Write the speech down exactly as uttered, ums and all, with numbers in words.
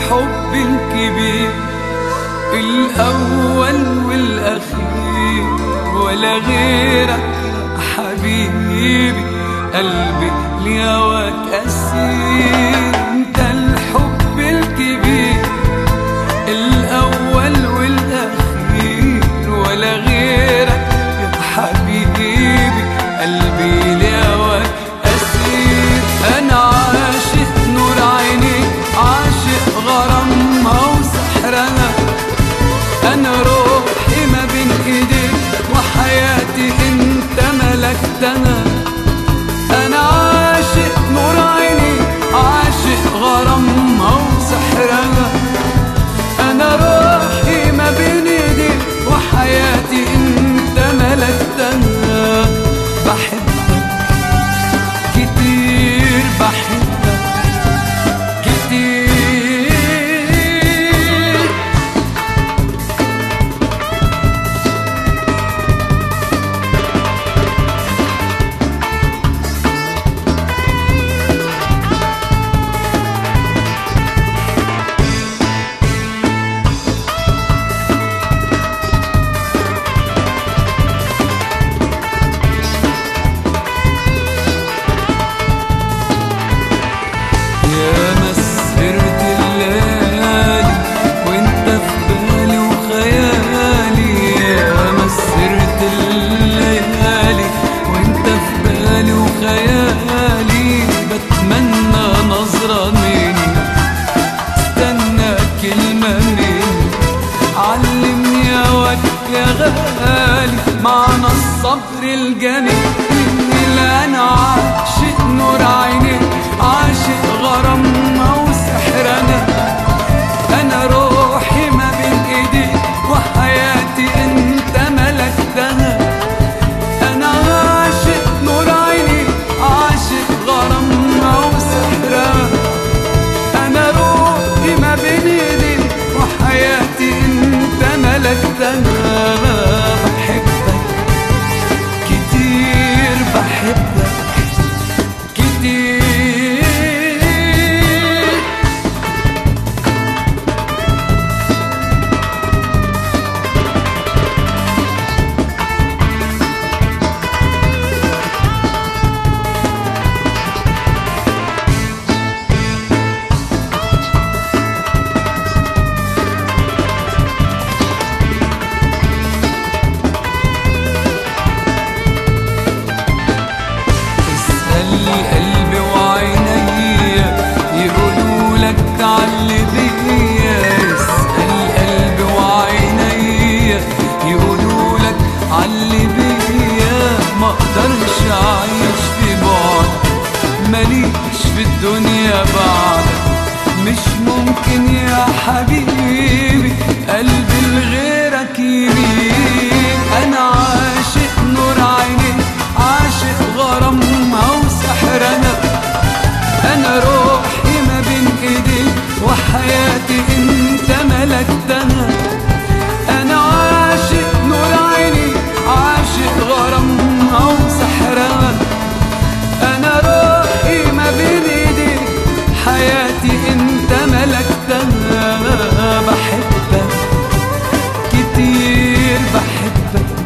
الحب الكبير الأول والأخير ولا غيرك يا حبيبي، قلبي لهواك أسير. انت الحب الكبير الأول والأخير ولا غيرك يا حبيبي، قلبي لهواك أسير. أنا عاشق نور عينيك، عاشق غرامها وسحرها، أنا روحي ما بين إيديك وحياتي أنت ملكتها. أنا عاشق نور عينيك، عاشق غرامها وسحرها، أنا روحي ما بين إيديك وحياتي أنت ملكتها. بحبك كتير، بحبك كتير. يا مسهرة الليالي وانت في بالي وخيالي، يا مسهرة الليالي وانت في بالي وخيالي. بتمنى نظرة مني، استنى كلمة مني، علمني يا وقت يا غالي معنى الصبر الجميل. اللي انا عاشق نور عينيك، عاشق غرامها وسحرنا، أنا روحي ما بين إيديك وحياتي أنت ملكتها. أنا عاشق نور عينيك، عاشق غرامها وسحرها، أنا روحي ما بين إيديك وحياتي أنت ملكتها. بحبك كتير، بحبك كتير. قلبي وعينيا يقولوا لك تعلي بيا، اسأل قلبي وعينيا يقولوا لك علي بيا. ما اقدرش اعيش في بعدك، ماليش في الدنيا بعدك، مش ممكن يا حبيبي قلبي لغيرك يميل. انا عاشق نور عينيك، عاشق غرامها وسحرنا، أنا روحي ما بين إيديك وحياتي أنت ملكتها. أنا عاشق نور عينيك، عاشق غرامها وسحرها، أنا روحي ما بين إيديك حياتي أنت ملكتها. بحبك كتير، بحبك